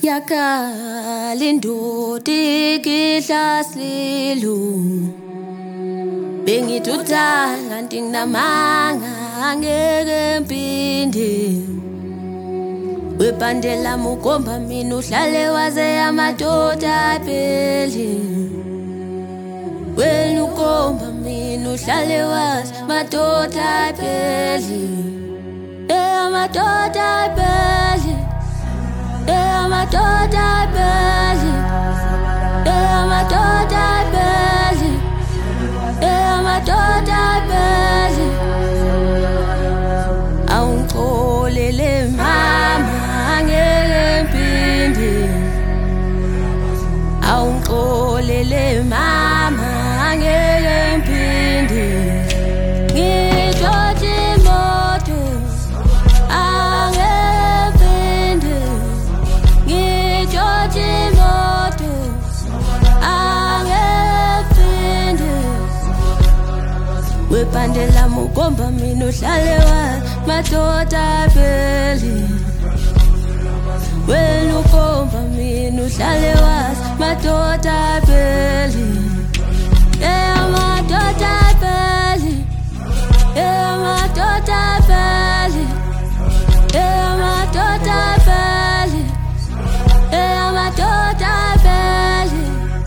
yakhala indoda ikihlaselo bengithi uthanda kanti nginamanga angeke mphinde webhande lami ugomba mina uhlale waze amadoda aphele wena ugomba mina uhlale waze amadoda aphele amadoda aphele amadoda aphele amadoda aphele amadoda aphele awungixolele mama angeke mphinde awungixolele mama angeke mphinde ngitshothe imoto angeke mphinde ngitshothe imoto angeke mphinde webhande lami ugomba mina uhlale madoda aphele wena ugomba mina uhlale wazi madoda aphele amadoda aphele amadoda aphele amadoda aphele amadoda aphele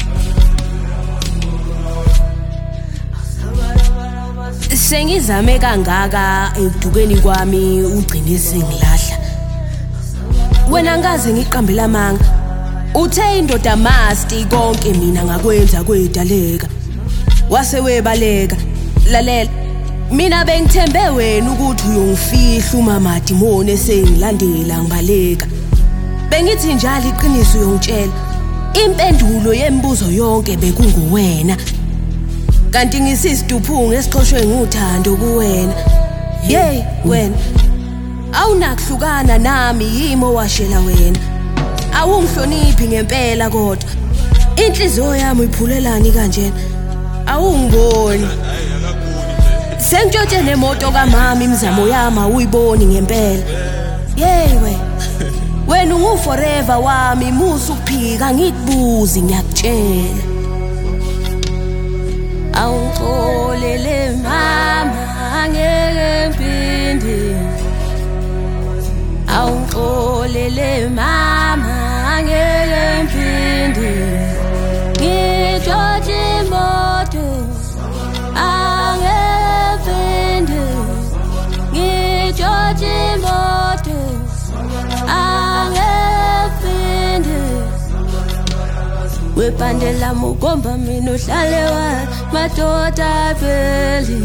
sengizame kangaka ekudukeni kwami ugcine sengilahla wena ngaze ngiqambela amanga uthe indoda masti konke mina ngakwenza kwedaleka wase webaleka lalela mina bengithembe wena ukuthi uyongifihla umama Dimone sengilandela ngibaleka bengithi njalo iqiniso uyongitshela impendulo yemibuzo yonke bekunguwena kanti ngisisiduphungu esixoshwe nguthando kuwena hey wena awunakuhlukana nami yimo washela wena awungihloniphi ngempela kodwa inhliziyo yami iphulelani kanjena awungiboni sengitshothe nemoto kamama imizamo yami awuyiboni ngempela hey wena ungu forever wami musu ukuphika ngikubuzi ngiyakutshela awungixolele mama angeke mphinde awungixolele mama angeke mphinde ngitshothe imoto angeke mphinde ngitshothe imoto angeke mphinde webhande lami ugomba mina uhlale wazi madoda aphele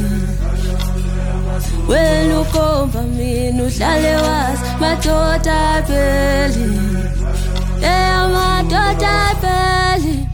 wena ugomba mina uhlale wazi madoda aphele amadoda aphele